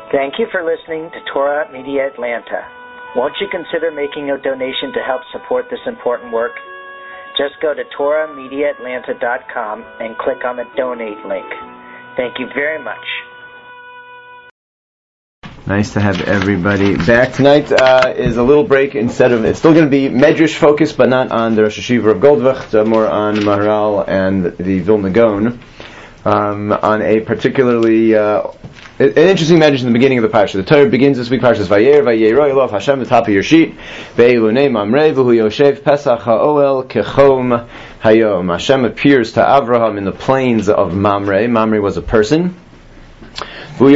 Thank you for listening to Torah Media Atlanta. Won't you consider making a donation to help support this important work? Just go to TorahMediaAtlanta.com and click on the donate link. Thank you very much. Nice to have everybody back. Tonight is a little break. Instead of, it's still going to be Medrash focused, but not on the Rosh Hashiva of Goldwacht, more on Maharal and the Vilna Gaon, on a particularly an interesting Medrash in the beginning of the Parsha. The Torah begins this week, Parshas Vayera, Vayero Elov Hashem, the top of your sheet, Ve'ilunei Mamrei, V'hu Yoshev Pesach HaOel Kechom Hayom. Hashem appears to Avraham in the plains of Mamre. Mamre was a person. And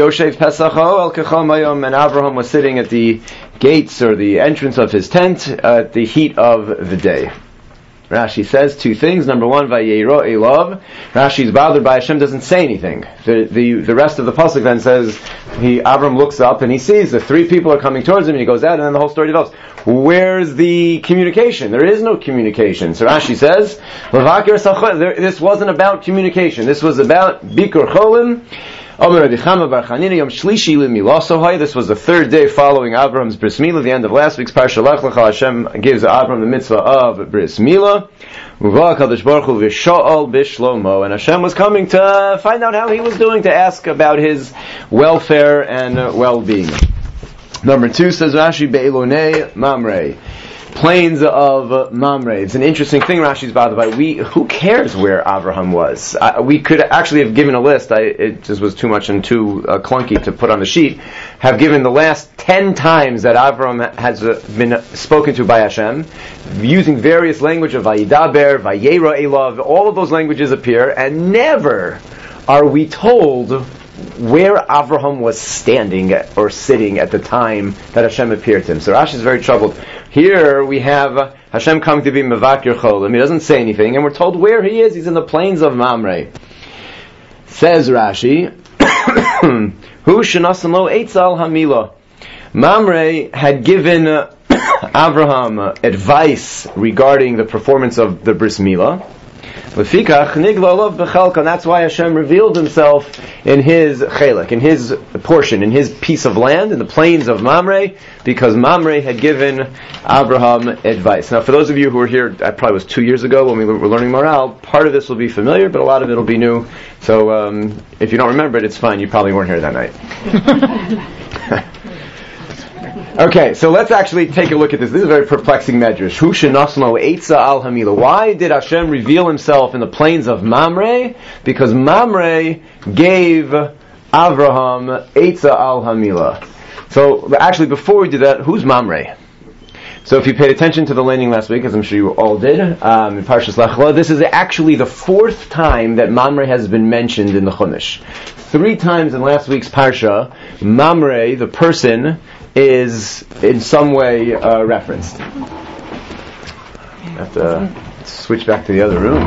Avraham was sitting at the gates or the entrance of his tent at the heat of the day. Rashi says two things. Number one, Vayero Elav. Rashi is bothered by Hashem, doesn't say anything. The rest of the pasuk then says Avram looks up and he sees the three people are coming towards him, and he goes out, and then the whole story develops. Where's the communication? There is no communication. So Rashi says, this wasn't about communication. This was about Bikur Cholim. This was the third day following Avram's Bris Milah, the end of last week's Parsha Lech Lecha. Hashem gives Avram the mitzvah of Bris Milah. And Hashem was coming to find out how he was doing, to ask about his welfare and well-being. Number two, says Rashi, Be'ilonei Mamrei. Plains of Mamre. It's an interesting thing Rashi's bothered by. Who cares where Avraham was? We could actually have given a list. It just was too much and too clunky to put on the sheet. Have given the last 10 times that Avraham has been spoken to by Hashem, using various language of Vayidaber, Vayera Elav. All of those languages appear, and never are we told where Avraham was standing or sitting at the time that Hashem appeared to him. So Rashi is very troubled. Here we have Hashem coming to be Mevakir Cholim. He doesn't say anything, and we're told where he is. He's in the plains of Mamre. Says Rashi, Hu shenasan lo eitz al hamila. Mamre had given Avraham advice regarding the performance of the Bris Milah. And that's why Hashem revealed himself in his chelek, in his portion, in his piece of land, in the plains of Mamre, because Mamre had given Abraham advice. Now, for those of you who were here, that probably was 2 years ago when we were learning Moral, part of this will be familiar, but a lot of it will be new. So, if you don't remember it, it's fine. You probably weren't here that night. Okay, so let's actually take a look at this. This is a very perplexing medrash. Hu shenaslo eitza al hamila. Why did Hashem reveal himself in the plains of Mamre? Because Mamre gave Avraham eitza al hamila. So actually, before we do that, who's Mamre? So if you paid attention to the landing last week, as I'm sure you all did, in Parshas Lech Lecha, this is actually the fourth time that Mamre has been mentioned in the Chumash. 3 times in last week's Parsha, Mamre, the person, is in some way referenced. I have to switch back to the other room.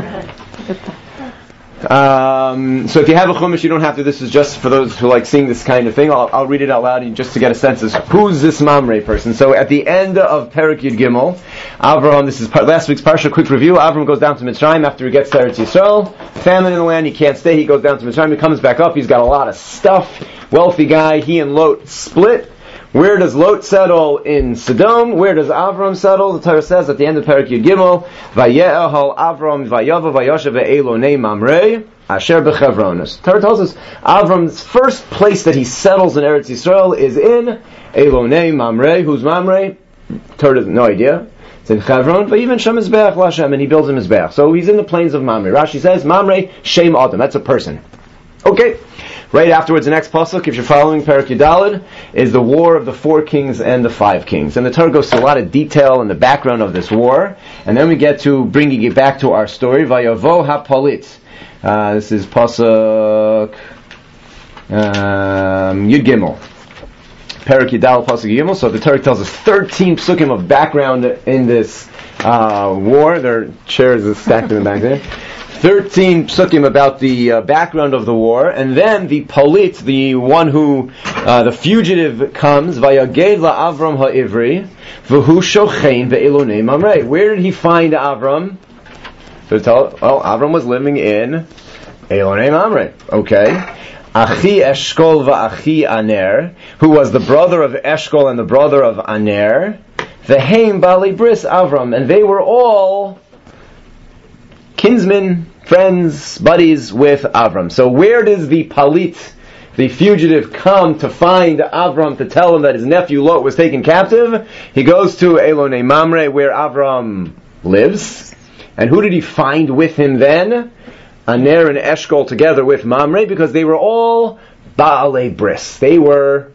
So if you have a chumash, you don't have to. This is just for those who like seeing this kind of thing. I'll read it out loud just to get a sense of who's this Mamre person. So at the end of Perek Yud Gimel, Avraham, this is last week's Parsha, quick review. Avraham goes down to Mitzrayim after he gets to Eretz Yisrael. Famine in the land, he can't stay. He goes down to Mitzrayim, he comes back up. He's got a lot of stuff. Wealthy guy. He and Lot split. Where does Lot settle? In Sodom. Where does Avram settle? The Torah says at the end of Perek Yud Gimel, Vaye'ehal Avram Vayava Vayoshev Ve'elonei Mamre Asher Bechevron. The Torah tells us Avram's first place that he settles in Eretz Yisrael is in Elonei Mamre. Who's Mamre? Torah has no idea. It's in Chevron. Vayiven Shem Mizbeach Lashem, and he builds a Mizbeach. So he's in the plains of Mamre. Rashi says Mamre Shem Adam. That's a person. Okay. Right afterwards, the next pasuk, if you're following Perek Yudalid, is the war of the 4 kings and the 5 kings. And the Torah goes through a lot of detail in the background of this war. And then we get to bringing it back to our story. Vayavo hapolit. This is pasuk Yud Gimel. Perek Yudalid, pasuk Yud Gimel. So the Torah tells us 13 psukim of background in this war. There are chairs stacked in the back there. 13 psukim about the background of the war, and then the polit, the one who, the fugitive comes, vayaged la'Avram ha'ivri, v'hu shochein ve'elonei mamrei. Where did he find Avram? So Avram was living in Elonei Mamre. Okay. Achi Eshkol va'achi Aner, who was the brother of Eshkol and the brother of Aner, Veheim Bali Bris Avram, and they were all kinsmen, friends, buddies with Avram. So where does the Palit, the fugitive, come to find Avram to tell him that his nephew Lot was taken captive? He goes to Elonei Mamre, where Avram lives. And who did he find with him then? Aner and Eshkol together with Mamre, because they were all Baalei Bris. They were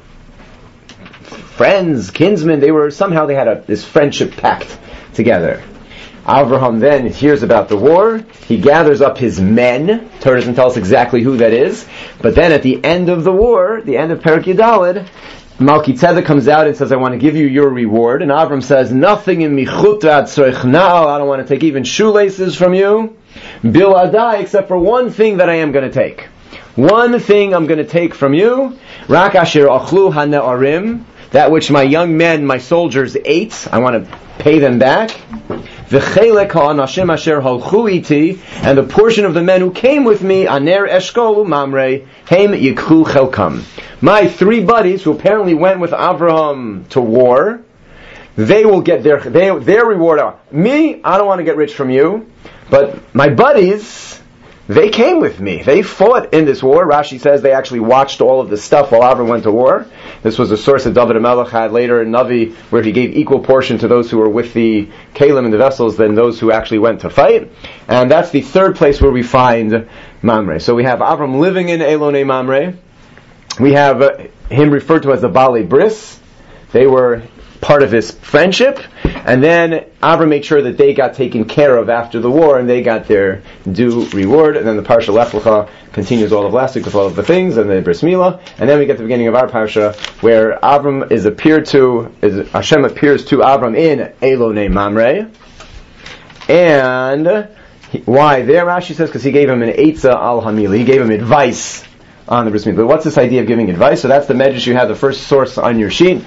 friends, kinsmen. They had this friendship pact together. Avraham then hears about the war. He gathers up his men. Torah doesn't tell us exactly who that is. But then at the end of the war, the end of Perek Yudalid, Malki Tzedek comes out and says, I want to give you your reward. And Avram says, nothing in michut v'atzorich na'al. I don't want to take even shoelaces from you. Bil adai, except for one thing that I am going to take. One thing I'm going to take from you. Rak asher achlu hana'arim. That which my young men, my soldiers ate. I want to pay them back. V'chelek ha'anashim asher halchu iti. And the portion of the men who came with me, Aner, Eshkol, Mamre, heim yikhu chelkam. My 3 buddies, who apparently went with Avraham to war, they will get their reward. Me, I don't want to get rich from you, but my buddies, they came with me. They fought in this war. Rashi says they actually watched all of the stuff while Avraham went to war. This was a source that David HaMelech had later in Navi, where he gave equal portion to those who were with the Kalim and the vessels than those who actually went to fight. And that's the third place where we find Mamre. So we have Avram living in Elonei Mamre. We have him referred to as the Baalei Bris. They were part of his friendship. And then Avram made sure that they got taken care of after the war, and they got their due reward. And then the Parsha Lech Lecha continues all of last week with all of the things, and the Bris Milah. And then we get to the beginning of our Parsha, where Avram Hashem appears to Avram in Elonei Mamre. And why? There Rashi says, because he gave him an Eitzah al Hamila. He gave him advice on the Bris Milah. But what's this idea of giving advice? So that's the medrash you have, the first source on your sheet.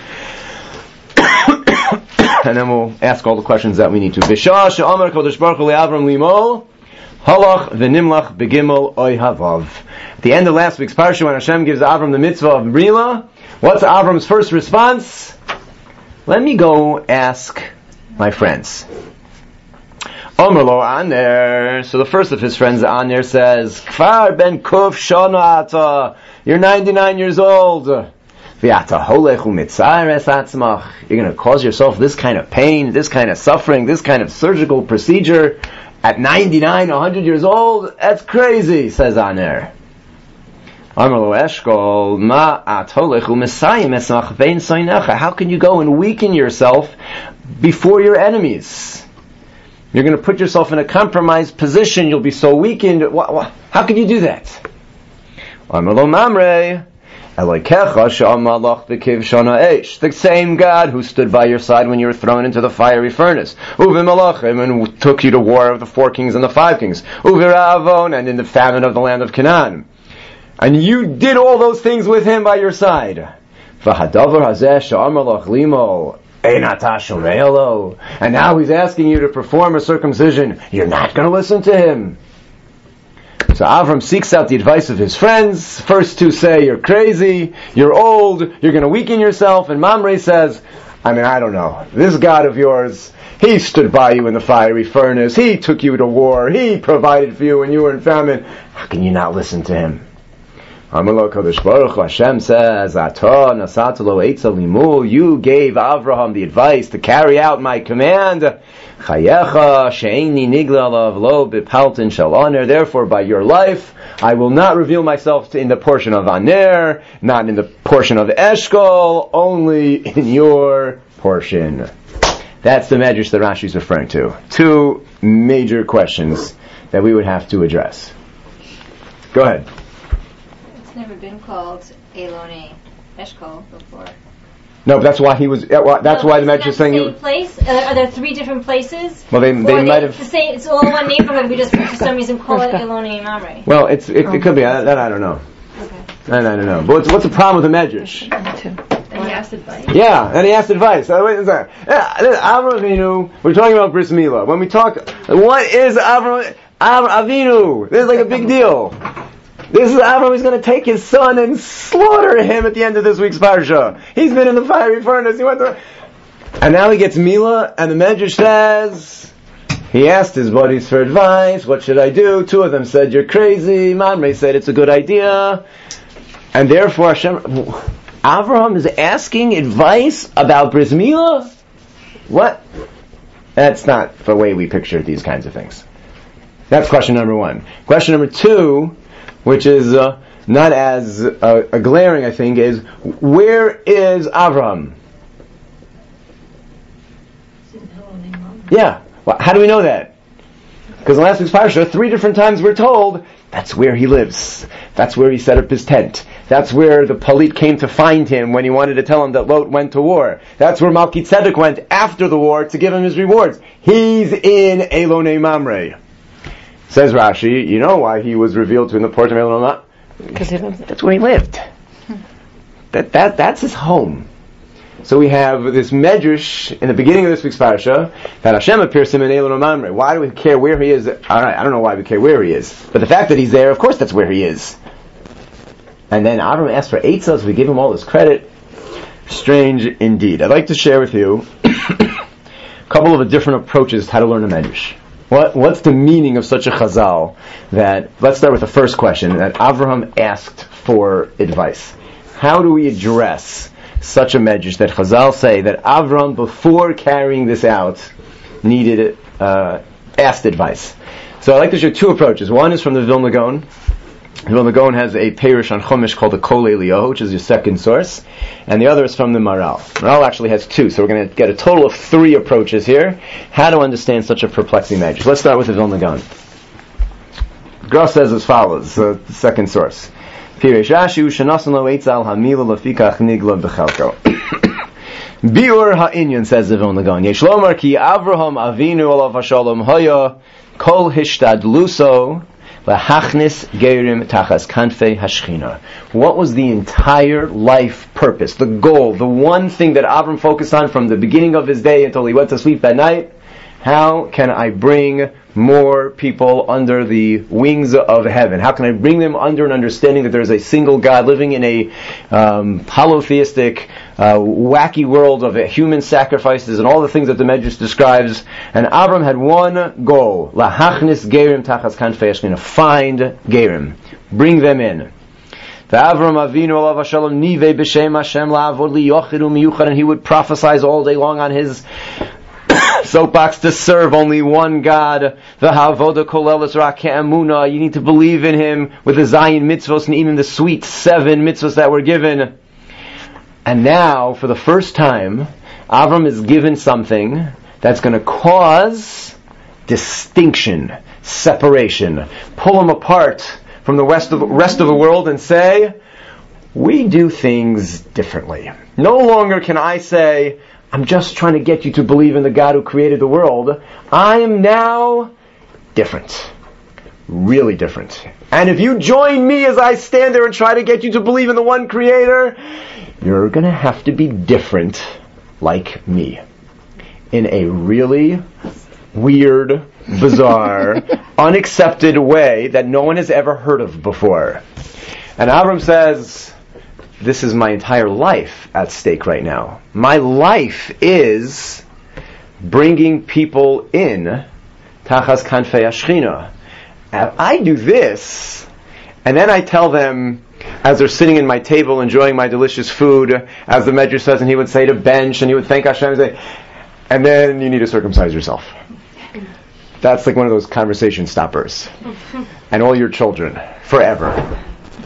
And then we'll ask all the questions that we need to. B'shah she'amar Kodesh Baruch Hu le'Avram limol halach v'nimlach begimel oy havav. At the end of last week's parsha, when Hashem gives Avram the mitzvah of Brila, what's Avram's first response? Let me go ask my friends. Omer lo Aner. So the first of his friends, Aner, says, Kfar ben kuf shana ata. You're 99 years old. You're going to cause yourself this kind of pain, this kind of suffering, this kind of surgical procedure at 99, 100 years old? That's crazy, says Aner. How can you go and weaken yourself before your enemies? You're going to put yourself in a compromised position. You'll be so weakened. How can you do that? The same God who stood by your side when you were thrown into the fiery furnace, and took you to war of the 4 kings and the 5 kings, and in the famine of the land of Canaan. And you did all those things with him by your side. And now he's asking you to perform a circumcision. You're not going to listen to him. So Avram seeks out the advice of his friends. First 2 say, you're crazy, you're old, you're going to weaken yourself. And Mamre says, I don't know. This God of yours, he stood by you in the fiery furnace. He took you to war. He provided for you when you were in famine. How can you not listen to him? Hashem says, you gave Avraham the advice to carry out my command. Therefore, by your life, I will not reveal myself in the portion of Aner, not in the portion of Eshkol, only in your portion. That's the medrash that Rashi is referring to. 2 major questions that we would have to address. Go ahead. Never been called Elonei Eshkol before. No, but that's why he was. That's why the medrash is saying. Same place? Are there 3 different places? Well, they might have. It's all one name from it. We just for some reason call it Elonei Mamre. Well, it could be. That I don't know. Okay. I don't know. But what's the problem with the medrash? And he asked advice. Yeah, and he asked advice. Avram Avinu. We're talking about Bris Milah. When we talk, what is Avram Avinu? This is like a big deal. This is Avram. He's going to take his son and slaughter him at the end of this week's parsha. He's been in the fiery furnace. And now he gets Mila, and the Medrash says, he asked his buddies for advice. What should I do? Two of them said, you're crazy. Mamre said, it's a good idea. And therefore, Avraham is asking advice about Bris Milah? What? That's not the way we picture these kinds of things. That's question number one. Question number two, which is not as glaring, I think, is where is Avraham? Yeah. Well, how do we know that? Because in last week's parsha, 3 different times we're told that's where he lives. That's where he set up his tent. That's where the Palit came to find him when he wanted to tell him that Lot went to war. That's where Malki Tzedek went after the war to give him his rewards. He's in Elonei Mamre. Says Rashi, you know why he was revealed to in the port of Elonei Mamre? That's where he lived. That's his home. So we have this medrash in the beginning of this week's parasha that Hashem appears to him in Elonei Mamre. Why do we care where he is? I don't know why we care where he is, but the fact that he's there, of course, that's where he is. And then Avram asks for eitzah, so we give him all this credit. Strange indeed. I'd like to share with you a couple of different approaches to how to learn a medrash. What's the meaning of such a chazal that? Let's start with the first question that Avraham asked for advice. How do we address such a medrash that Chazal say that Avram, before carrying this out, needed asked advice? So I'd like to show 2 approaches. One is from the Vilna Gaon. The Vilna Gaon has a Perush on Chumash called the Kol Eliyahu, which is your second source, and the other is from the Maral. Maral actually has 2, so we're going to get a total of 3 approaches here. How to understand such a perplexing medrash. Let's start with the Vilna Gaon. Gross says as follows, the second source. Piresh Rashi u'shanasan lo eitzal hamila lefikach nigla b'chelko. Biur ha'inyan, says the Vilna Gaon. Yesh lomar ki Avraham Avinu alav hashalom haya kol hishtadluso lahachnis gerim tachas kanfei hashchina. What was the entire life purpose, the goal, the one thing that Avram focused on from the beginning of his day until he went to sleep at night? How can I bring more people under the wings of heaven? How can I bring them under an understanding that there is a single God living in a polytheistic, wacky world of human sacrifices and all the things that the Medrash describes? And Avram had one goal: lahachnis gerim tachas kanfei hashchina. Find gerim, bring them in. The Avram Avinu alav hashalom nivei b'shem Hashem la'avod liyochid u'miyuchad, and he would prophesize all day long on his soapbox to serve only one God. The Havoda Kolelis Rak Emunah. You need to believe in Him with the Zion mitzvos and even the sweet 7 mitzvos that were given. And now, for the first time, Avram is given something that's going to cause distinction, separation, pull him apart from the rest of the world and say, we do things differently. No longer can I say, I'm just trying to get you to believe in the God who created the world. I am now different. Really different. And if you join me as I stand there and try to get you to believe in the one Creator, you're going to have to be different like me. In a really weird, bizarre, unaccepted way that no one has ever heard of before. And Avram says, this is my entire life at stake right now. My life is bringing people in tachas kanfei hashchina. I do this, and then I tell them, as they're sitting in my table enjoying my delicious food, as the Medrash says, and he would say to bench, and he would thank Hashem, and say, and then you need to circumcise yourself. That's like one of those conversation stoppers. And all your children, forever.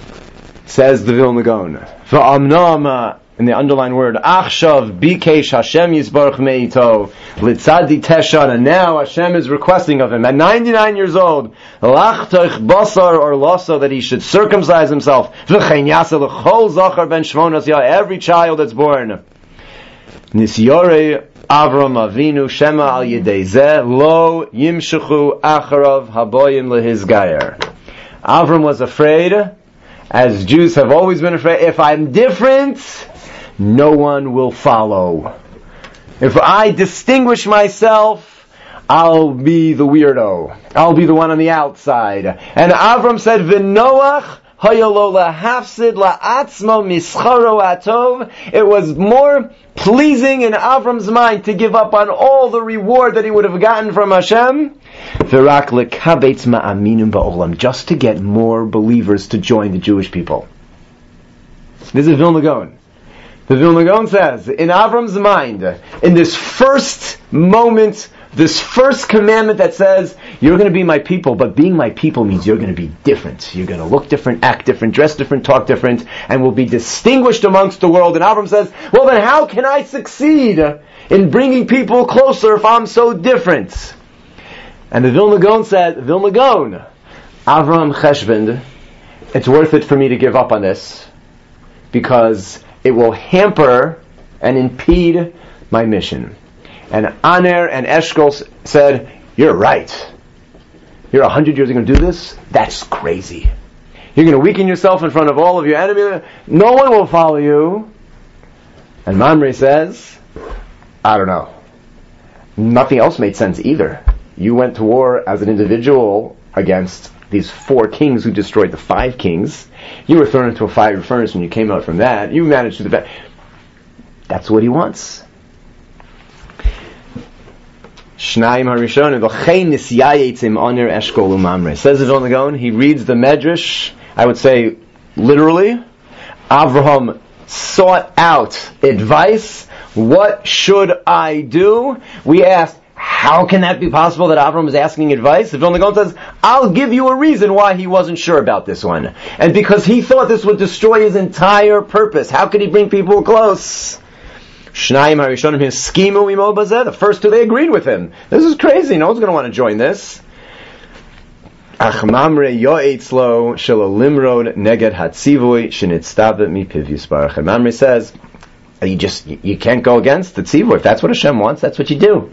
Says the Vilna Gaon. V'amnama, in the underlined word, Achshav bikesh Hashem yisbarach meito litzadi teshan, and now Hashem is requesting of him at 99 years old, lachtoich basar or lasa, that he should circumcise himself. V'chein yasa l'chol zachar ben shmonas ya, every child that's born. Nisyore Avram Avinu shema al yedei zeh lo yimshuchu acharav haboyim lehizgayer. Avram was afraid, as Jews have always been afraid, if I'm different, no one will follow. If I distinguish myself, I'll be the weirdo. I'll be the one on the outside. And Avram said, V'noach It was more pleasing in Avram's mind to give up on all the reward that he would have gotten from Hashem, just to get more believers to join the Jewish people. This is Vilna Gaon. The Vilna Gaon says, in Avram's mind, in this first moment, this first commandment that says, you're going to be my people, but being my people means you're going to be different. You're going to look different, act different, dress different, talk different, and will be distinguished amongst the world. And Avram says, well then how can I succeed in bringing people closer if I'm so different? And the Vilna Gaon said, Vilna Gaon, Avram Cheshvan, it's worth it for me to give up on this, because it will hamper and impede my mission. And Aner and Eshkol said, you're right. You're 100 years going to do this? That's crazy. You're going to weaken yourself in front of all of your enemies? No one will follow you. And Mamre says, I don't know. Nothing else made sense either. You went to war as an individual against these 4 kings who destroyed the 5 kings. You were thrown into a fiery furnace when you came out from that. You managed to do that. That's what he wants. Shnayim Harishonim v'chein nisyayetzim oner eshkol u'mamre. Says it on the Gaon. He reads the Medrash. I would say literally. Avraham sought out advice. What should I do? We asked, how can that be possible that Avraham is asking advice? The Vilna Gaon says, I'll give you a reason why he wasn't sure about this one. And because he thought this would destroy his entire purpose. How could he bring people close? Shnayim Harishonim Hiskimu Imo Bazeh. The first 2, they agreed with him. This is crazy. No one's going to want to join this. Ach Mamre Yoetzlo Shelo Limrod Neged Hatzivui Shenitztavet Mipiv Yisbarach. And Mamre says, you can't go against the tzivui. If that's what Hashem wants, that's what you do.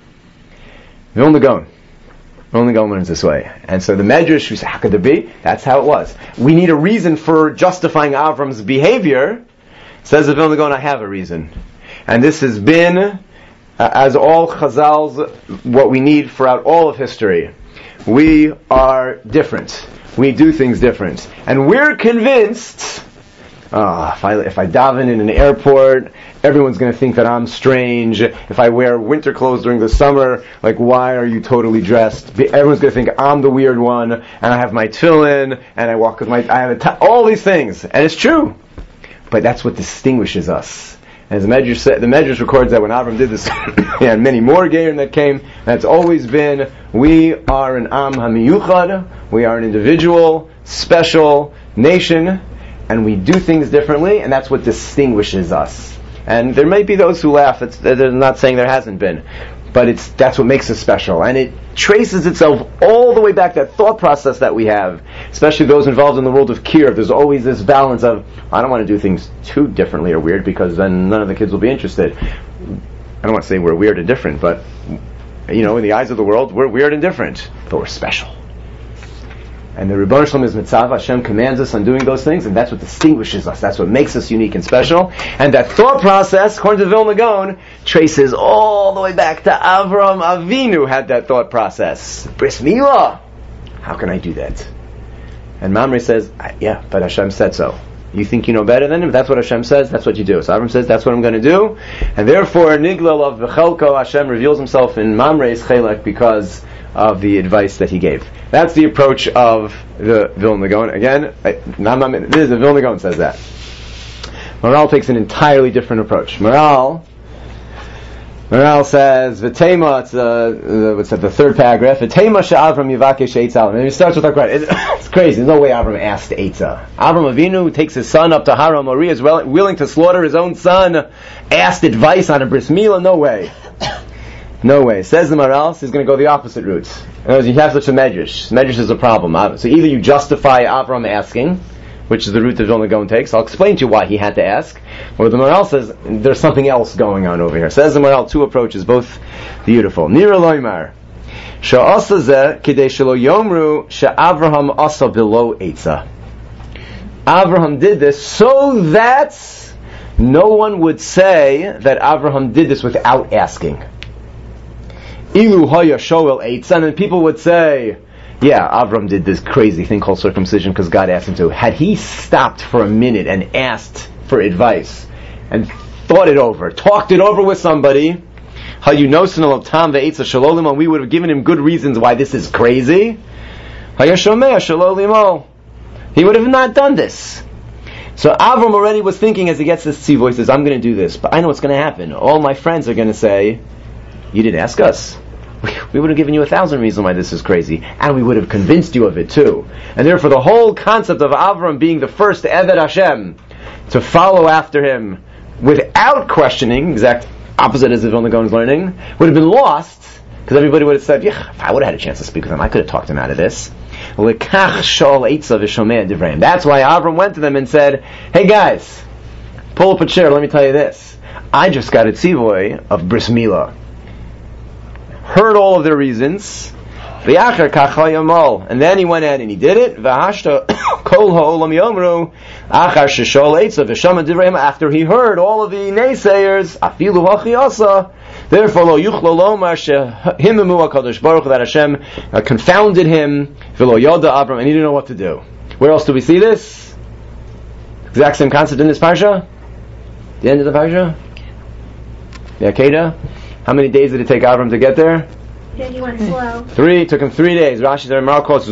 Vilna Gaon learns this way. And so the Medrash, we say, how could there be? That's how it was. We need a reason for justifying Avram's behavior. Says the Vilna Gaon, I have a reason. And this has been, as all Chazals, what we need throughout all of history. We are different. We do things different. And we're convinced, if I daven in an airport, everyone's going to think that I'm strange. If I wear winter clothes during the summer, like, why are you totally dressed? Everyone's going to think I'm the weird one, and I have my tefillin, and I walk with all these things. And it's true. But that's what distinguishes us. As the Medrash records that when Avram did this, he had many more Gerim that came. That's always been, we are an Am HaMiyuchad, we are an individual, special nation, and we do things differently, and that's what distinguishes us. And there may be those who laugh. They're not saying there hasn't been, but that's what makes us special. And it traces itself all the way back, that thought process that we have, especially those involved in the world of Kiruv. There's always this balance of, I don't want to do things too differently or weird, because then none of the kids will be interested. I don't want to say we're weird and different, but, in the eyes of the world, we're weird and different, but we're special. And the Rebbeinu Shalom is Mitzvah. Hashem commands us on doing those things, and that's what distinguishes us. That's what makes us unique and special. And that thought process, according to Vilna Gaon, traces all the way back to Avram Avinu had that thought process. Bris Milah. How can I do that? And Mamre says, yeah, but Hashem said so. You think you know better than him? If that's what Hashem says, that's what you do. So Avram says, that's what I'm going to do. And therefore, Niglal of V'chelko, Hashem reveals himself in Mamre's Chelek because of the advice that he gave. That's the approach of the Vilna Gaon. Again, this is the Vilna Gaon says that. Maral takes an entirely different approach. Maral says, V'tema, it's the third paragraph, V'tema she'Avram yivakesh Eitzah. And he starts with it's crazy. There's no way Avram asked Eitzah. Avram Avinu takes his son up to Har HaMoriah, is willing to slaughter his own son, asked advice on a bris milah? No way. No way. Says the Maral, he's going to go the opposite route. In other words, you have such a medrash. Medrash is a problem. So either you justify Avram asking, which is the route that Vilna Gaon takes. I'll explain to you why he had to ask. Or the Maral says, there's something else going on over here. Says the Maral, 2 approaches, both beautiful. Nira loymar. Sha'asa zeh kidei shelo yomru she'Avraham asa below Eitzah. Avraham did this so that no one would say that Avraham did this without asking. Ilu haya shoel Eitzah, and people would say, yeah, Avram did this crazy thing called circumcision because God asked him to. Had he stopped for a minute and asked for advice and thought it over, talked it over with somebody, we would have given him good reasons why this is crazy. He would have not done this. So Avram already was thinking as he gets this tzivui, he says, I'm going to do this, but I know what's going to happen. All my friends are going to say, you didn't ask us. We would have given you 1,000 reasons why this is crazy, and we would have convinced you of it too. And therefore the whole concept of Avram being the first Eved Hashem, to follow after him without questioning, exact opposite as if on the Gaon is learning, would have been lost, because everybody would have said, yeah, if I would have had a chance to speak with him, I could have talked him out of this. That's why Avram went to them and said, hey guys, pull up a chair, let me tell you this. I just got a tzivui of Bris Milah. Heard all of their reasons, and then he went ahead and he did it. After he heard all of the naysayers, therefore that Hashem confounded him, and he didn't know what to do. Where else do we see this? Exact same concept in this parsha? The end of the parsha? The Akedah? How many days did it take Avram to get there? Yeah, he went slow. 3, took him 3 days. Rashi said,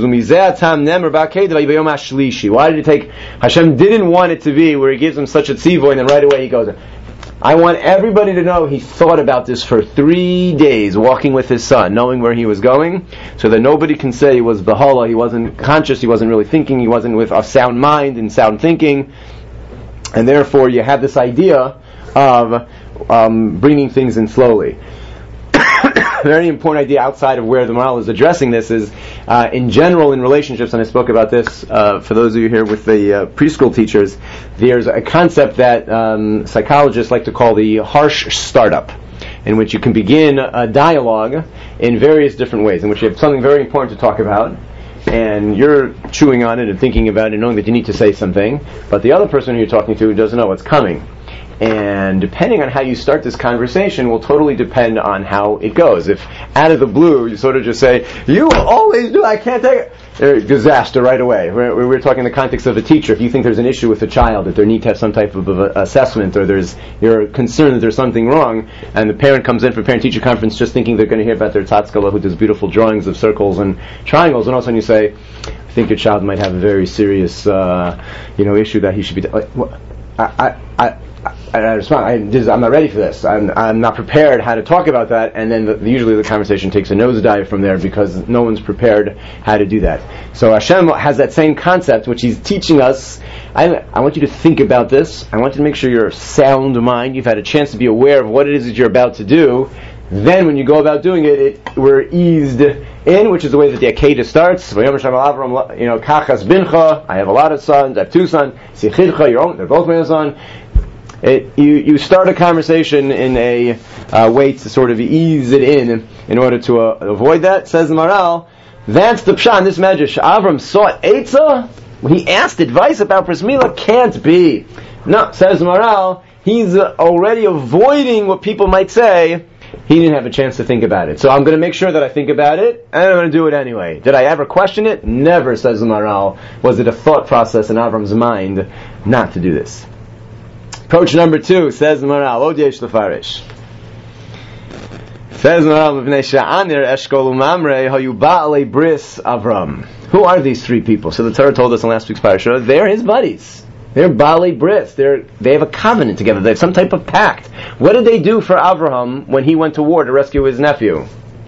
why did it take? Hashem didn't want it to be where he gives him such a tzivui and then right away he goes. I want everybody to know he thought about this for 3 days, walking with his son, knowing where he was going, so that nobody can say he was Bahala, he wasn't conscious, he wasn't really thinking, he wasn't with a sound mind and sound thinking, and therefore you have this idea of bringing things in slowly. Very important idea outside of where the Maharal is addressing this is, in general in relationships, and I spoke about this for those of you here with the preschool teachers, there's a concept that psychologists like to call the harsh startup, in which you can begin a dialogue in various different ways, in which you have something very important to talk about, and you're chewing on it and thinking about it, knowing that you need to say something, but the other person who you're talking to doesn't know what's coming. And depending on how you start this conversation will totally depend on how it goes. If out of the blue you sort of just say, you always do, I can't take it, disaster right away. We're talking in the context of a teacher. If you think there's an issue with a child, that they need to have some type of assessment, or you're concerned that there's something wrong, and the parent comes in for parent-teacher conference just thinking they're going to hear about their tatzkala who does beautiful drawings of circles and triangles, and all of a sudden you say, I think your child might have a very serious issue that he should be... I respond, I'm not ready for this. I'm not prepared how to talk about that, and then usually the conversation takes a nosedive from there because no one's prepared how to do that. So Hashem has that same concept, which He's teaching us. I want you to think about this. I want you to make sure you're of sound mind. You've had a chance to be aware of what it is that you're about to do. Then when you go about doing it, we're eased in, which is the way that the Akedah starts. I have a lot of sons. I have 2 sons. They're both my son. You start a conversation in a way to sort of ease it in order to avoid that. Says the Maharal, that's the pshat in this medrash. Avram sought Eitzah. He asked advice about Bris Milah. Can't be. No, says the Maharal, he's already avoiding what people might say. He didn't have a chance to think about it. So I'm going to make sure that I think about it, and I'm going to do it anyway. Did I ever question it? Never, says the Maharal. Was it a thought process in Avram's mind not to do this? Approach number 2, says the Maharal, Od yesh lefarish. Says the Maharal, Mivnei she'anir eshkol u'mamrei hayu ba'alei bris Avram. Who are these 3 people? So the Torah told us in last week's parasha, they're his buddies. They're ba'alei bris. They have a covenant together. They have some type of pact. What did they do for Avraham when he went to war to rescue his nephew?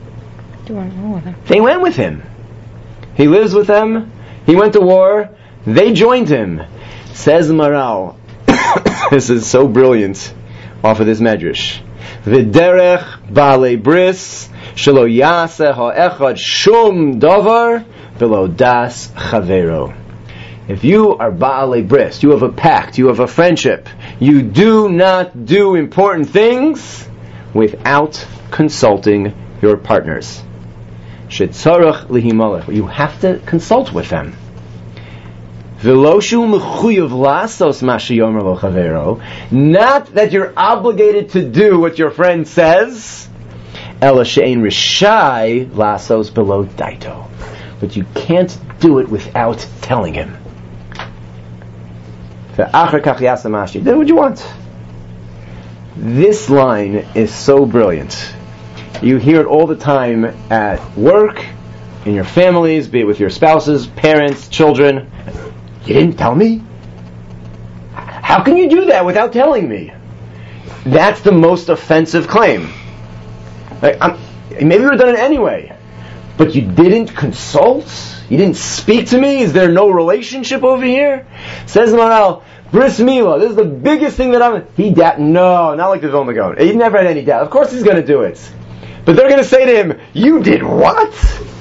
They went with him. He lives with them. He went to war. They joined him. Says the Maharal, this is so brilliant off of this medrash. V'derech ba'alei bris shelo yaseh ha'echad shum davar v'lo das chavero. If you are ba'alei bris, you have a pact, you have a friendship, you do not do important things without consulting your partners. Shetzarach lihimalech. You have to consult with them. Not that you're obligated to do what your friend says. but you can't do it without telling him. Then what do you want? This line is so brilliant. You hear it all the time at work, in your families, be it with your spouses, parents, children. You didn't tell me? How can you do that without telling me? That's the most offensive claim. Maybe you would have done it anyway, but you didn't consult? You didn't speak to me? Is there no relationship over here? Says the Maharal, Bris Milah, this is the biggest thing that no, not like the Vilna Gaon. He never had any doubt. Of course he's going to do it. But they're going to say to him, you did what?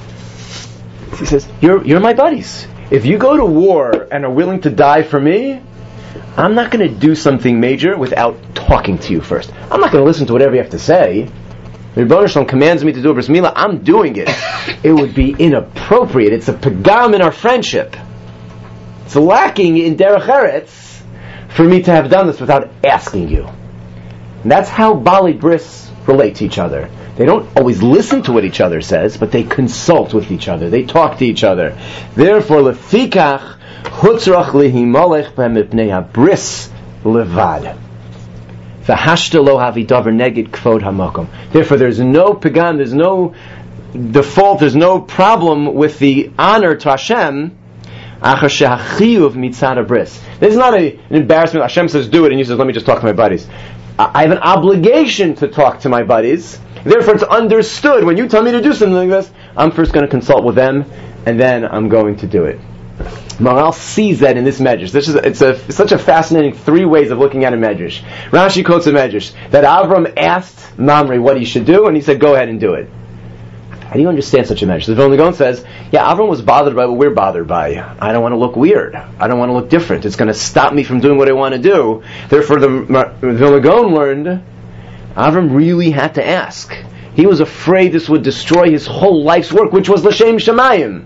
He says, you're my buddies. If you go to war and are willing to die for me, I'm not going to do something major without talking to you first. I'm not going to listen to whatever you have to say. Rebbeinu Shalom commands me to do a bris milah, I'm doing it. It would be inappropriate. It's a pagam in our friendship. It's lacking in derech eretz for me to have done this without asking you. And that's how Bali Bris relate to each other. They don't always listen to what each other says, but they consult with each other. They talk to each other. Therefore, lefikach hutzrach lihimalech b'mipnei habris levad. V'hashta lo havidavar neged kvod hamakom. Therefore, there's no pagam, there's no default, there's no problem with the honor to Hashem. Achar shehachiyuv mitzad habris. This is not an embarrassment. Hashem says do it, and you says let me just talk to my buddies. I have an obligation to talk to my buddies. Therefore, it's understood when you tell me to do something like this, I'm first going to consult with them, and then I'm going to do it. Maharal sees that in this medrash. It's such a fascinating three ways of looking at a medrash. Rashi quotes a medrash that Avram asked Mamre what he should do, and he said, "Go ahead and do it." How do you understand such a medrash? The Vilna Gaon says, "Yeah, Avram was bothered by what we're bothered by. I don't want to look weird. I don't want to look different. It's going to stop me from doing what I want to do." Therefore, the Vilna Gaon learned Avram really had to ask. He was afraid this would destroy his whole life's work, which was l'shem shamayim.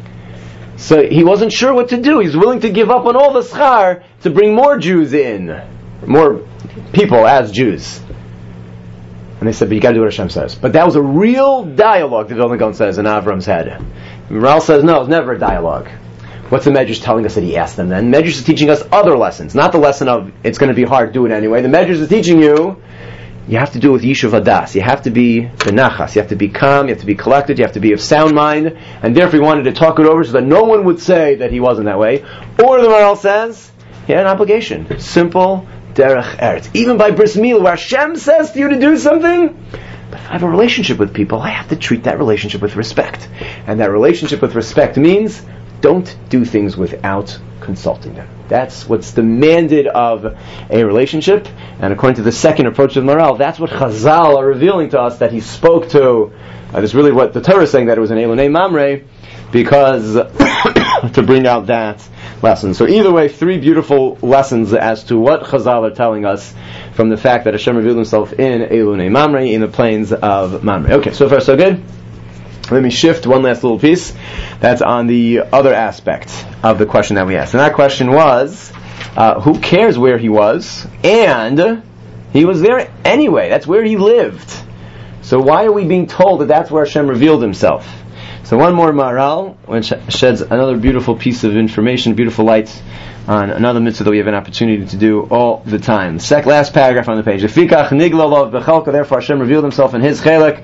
So he wasn't sure what to do. He's willing to give up on all the schar to bring more Jews in, more people as Jews. And they said, but you got to do what Hashem says. But that was a real dialogue, the Vilna Gaon says, in Avram's head. Maharal says, no, it's never a dialogue. What's the Medrash telling us that he asked them then? Medrash is teaching us other lessons, not the lesson of it's going to be hard, do it anyway. The Medrash is teaching you have to do it with Yishuv Hadas. You have to be benachas. You have to be calm. You have to be collected. You have to be of sound mind. And therefore he wanted to talk it over so that no one would say that he wasn't that way. Or the Maharal says, he had an obligation. Simple derech eretz. Even by bris milah, where Hashem says to you to do something, but if I have a relationship with people, I have to treat that relationship with respect. And that relationship with respect means don't do things without consulting them. That's what's demanded of a relationship. And according to the second approach of Maharal, that's what Chazal are revealing to us, that he spoke to. That's really what the Torah is saying, that it was an Elonei Mamre, because to bring out that lesson. So either way, three beautiful lessons as to what Chazal are telling us from the fact that Hashem revealed himself in Elonei Mamre, in the plains of Mamre. Okay, so far so good. Let me shift one last little piece. That's on the other aspect of the question that we asked. And that question was, who cares where he was? And he was there anyway. That's where he lived. So why are we being told that that's where Hashem revealed himself? So one more Maharal, which sheds another beautiful piece of information, beautiful light on another mitzvah that we have an opportunity to do all the time. Last paragraph on the page. Therefore Hashem revealed himself in his chelek.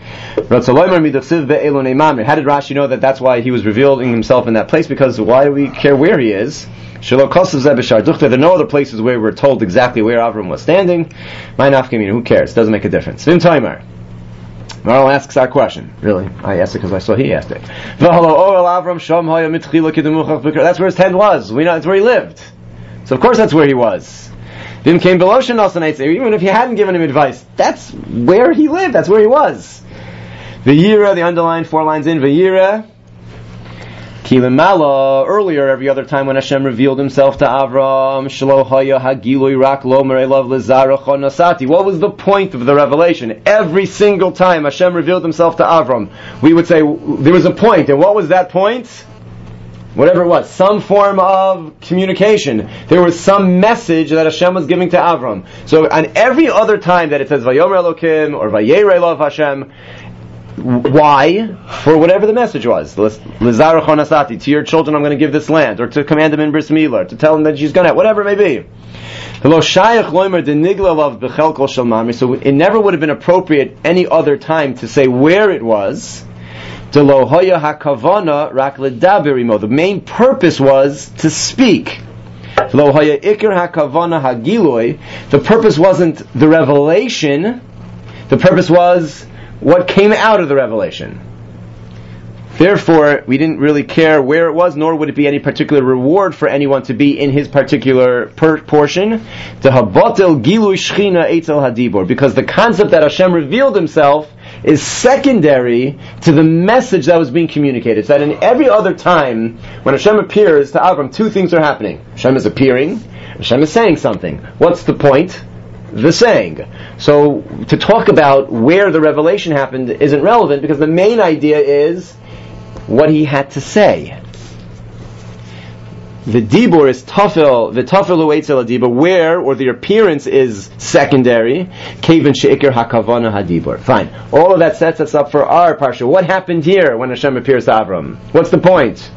How did Rashi know that that's why he was revealing himself in that place? Because why do we care where he is? There are no other places where we're told exactly where Avram was standing. Who cares? It doesn't make a difference. Maharal asks our question. Really? I asked it because I saw he asked it. That's where his tent was. We know that's where he lived. So of course that's where he was. Even if you hadn't given him advice, that's where he lived. That's where he was. V'yira, the underlined 4 lines in, V'yira, Kilimala, earlier, every other time when Hashem revealed himself to Avram, Shelo haya hagilui rak lo merelav lezarachon nasati. What was the point of the revelation? Every single time Hashem revealed himself to Avram, we would say there was a point, and what was that point? Whatever it was, some form of communication. There was some message that Hashem was giving to Avram. So on every other time that it says Vayomer Elokim or Vayera Elav Hashem, Why? For whatever the message was. L'zarach honasati, to your children I'm going to give this land, or to command them in bris milah, or to tell them that she's going to, whatever it may be. So it never would have been appropriate any other time to say where it was. The main purpose was to speak. The purpose wasn't the revelation. The purpose was what came out of the revelation. Therefore, we didn't really care where it was, nor would it be any particular reward for anyone to be in his particular portion. Because the concept that Hashem revealed Himself is secondary to the message that was being communicated. So that in every other time, when Hashem appears to Avram, two things are happening. Hashem is appearing, Hashem is saying something. What's the point? The saying. So, to talk about where the revelation happened isn't relevant, because the main idea is what he had to say. The dibur is tafel, the tafel u'etzel dibur, where, or the appearance is secondary, kevin she'ikir hakavana hadibur. Fine. All of that sets us up for our parsha. What happened here when Hashem appears to Avram? What's the point?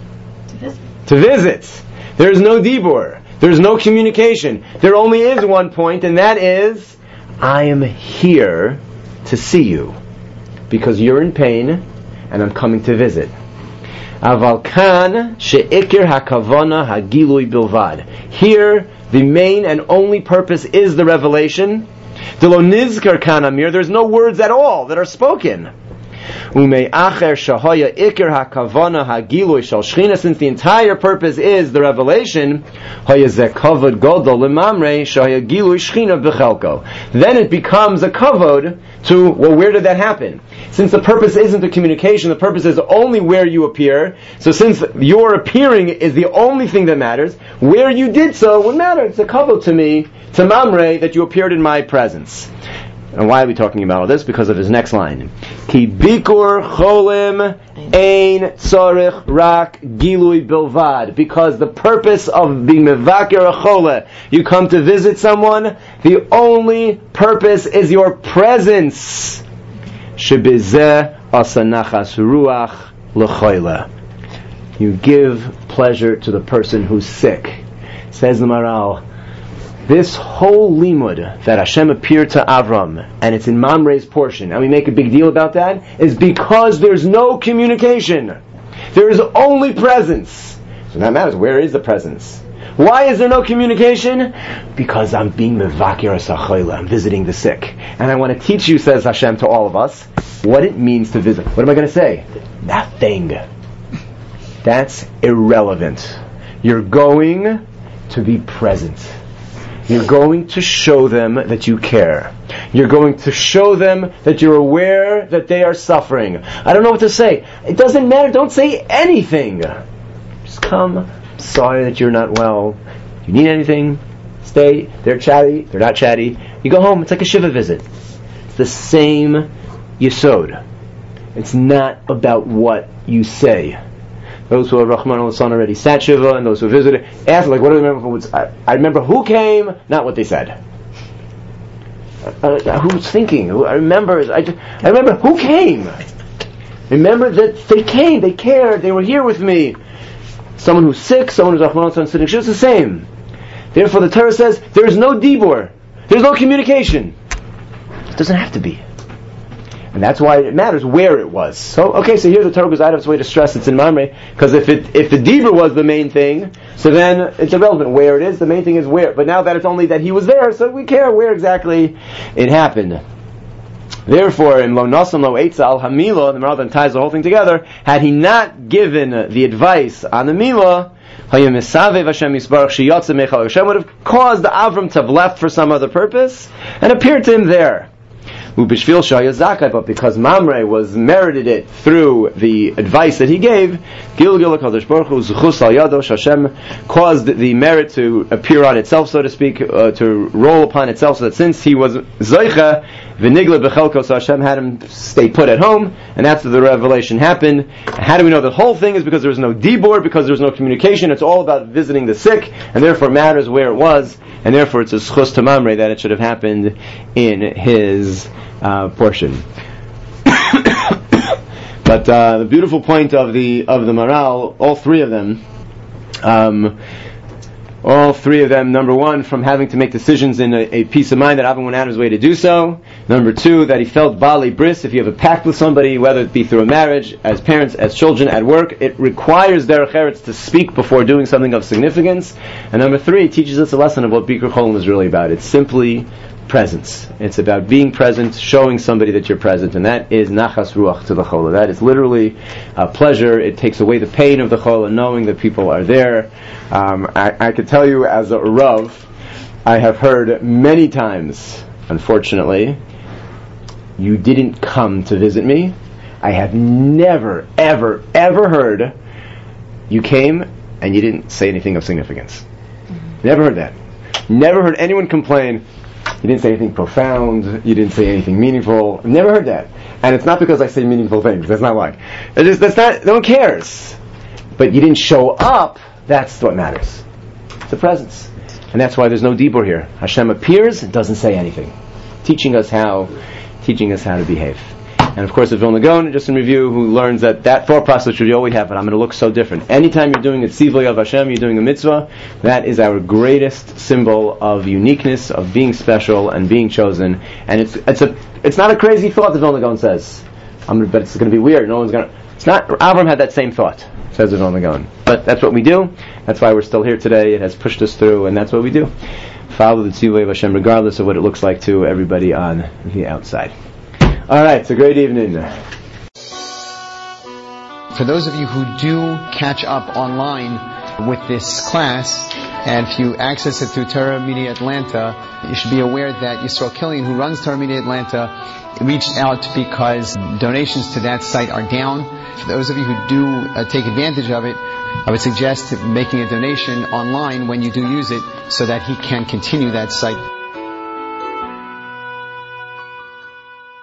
To visit. There's no dibur. There's no communication. There only is one point, and that is, I am here to see you, because you're in pain, and I'm coming to visit. Aval kan she'ikir hakavana hagilui bilvad. Here, the main and only purpose is the revelation. Delo nizkar kan amir. There's no words at all that are spoken. Umei acher shahaya ikir hakavana hagilui shal shchina. Since the entire purpose is the revelation, haya ze kavod godol lemamrei shahaya gilui shchina b'chelko. Then it becomes a kavod to, well, where did that happen? Since the purpose isn't the communication, the purpose is only where you appear. So since your appearing is the only thing that matters, where you did so would matter. It's a kavod to me, to Mamre, that you appeared in my presence. And why are we talking about all this? Because of his next line. Ki bikur cholim ein tzorich rak gilui bilvad. Because the purpose of being mevaker a chole, you come to visit someone, the only purpose is your presence. Shebizeh asanachas ruach l'choyle. You give pleasure to the person who's sick. Says the Maral, this whole limud that Hashem appeared to Avram, and it's in Mamre's portion, and we make a big deal about that, is because there's no communication. There is only presence. So that matters. Where is the presence? Why is there no communication? Because I'm being mevakir asachayla. I'm visiting the sick. And I want to teach you, says Hashem to all of us, what it means to visit. What am I going to say? Nothing. That's irrelevant. You're going to be present. You're going to show them that you care. You're going to show them that you're aware that they are suffering. I don't know what to say. It doesn't matter. Don't say anything. Just come. I'm sorry that you're not well. If you need anything, stay. They're chatty. They're not chatty. You go home. It's like a shiva visit. It's the same yesod. It's not about what you say. Those who are Rahman al-San already sat Shiva, and those who visited, asked, like, what do I remember? I remember who came, not what they said. Who's thinking? I remember who came. Remember that they came, they cared, they were here with me. Someone who's sick, someone who's Rahman al-San sitting, it's the same. Therefore the Torah says, there is no dibur, there's no communication. It doesn't have to be. And that's why it matters where it was. So here the Torah goes out of its way to stress it's in Mamre, because if the dibur was the main thing, so then it's irrelevant where it is. The main thing is where. But now that it's only that he was there, so we care where exactly it happened. Therefore, in Lo Nasam Lo Eitza Al Hamila, the Maral then ties the whole thing together. Had he not given the advice on the Milah, Hashem would have caused Avram to have left for some other purpose and appeared to him there. But because Mamre was merited it through the advice that he gave, Hashem caused the merit to appear on itself, so to speak, to roll upon itself, so that since he was Zoicha, V'nigla b'chelko, so Hashem had him stay put at home, and that's where the revelation happened. How do we know the whole thing is because there was no dibur, because there was no communication? It's all about visiting the sick, and therefore matters where it was, and therefore it's a schus to Mamre that it should have happened in his portion. But the beautiful point of the Maral, all three of them, number one, from having to make decisions in a peace of mind that Avram went out of his way to do so. Number two, that he felt Bali Bris. If you have a pact with somebody, whether it be through a marriage, as parents, as children, at work, it requires derech eretz to speak before doing something of significance. And number three, it teaches us a lesson of what Bikur Cholim is really about. It's simply presence. It's about being present, showing somebody that you're present, and that is nachas ruach to the cholah. That is literally pleasure. It takes away the pain of the cholah, knowing that people are there. I could tell you, as a Rav, I have heard many times, unfortunately, you didn't come to visit me. I have never, ever, ever heard you came and you didn't say anything of significance. Never heard that. Never heard anyone complain, you didn't say anything profound, you didn't say anything meaningful. I've never heard that. And it's not because I say meaningful things. That's not why. No one cares. But you didn't show up. That's what matters. It's the presence. And that's why there's no dibur here. Hashem appears and doesn't say anything. Teaching us how to behave. And of course, the Vilna Gaon, just in review, who learns that thought process should always have, but I'm going to look so different. Anytime you're doing a tzivlei of Hashem, you're doing a mitzvah, that is our greatest symbol of uniqueness, of being special and being chosen. And it's not a crazy thought, the Vilna Gaon says. But it's going to be weird. It's not. Avram had that same thought, says the Vilna Gaon. But that's what we do. That's why we're still here today. It has pushed us through, and that's what we do. Follow the tzivlei of Hashem, regardless of what it looks like to everybody on the outside. All right, it's a great evening. For those of you who do catch up online with this class, and if you access it through Torah Media Atlanta, you should be aware that Yisrael Killian, who runs Torah Media Atlanta, reached out because donations to that site are down. For those of you who do take advantage of it, I would suggest making a donation online when you do use it so that he can continue that site.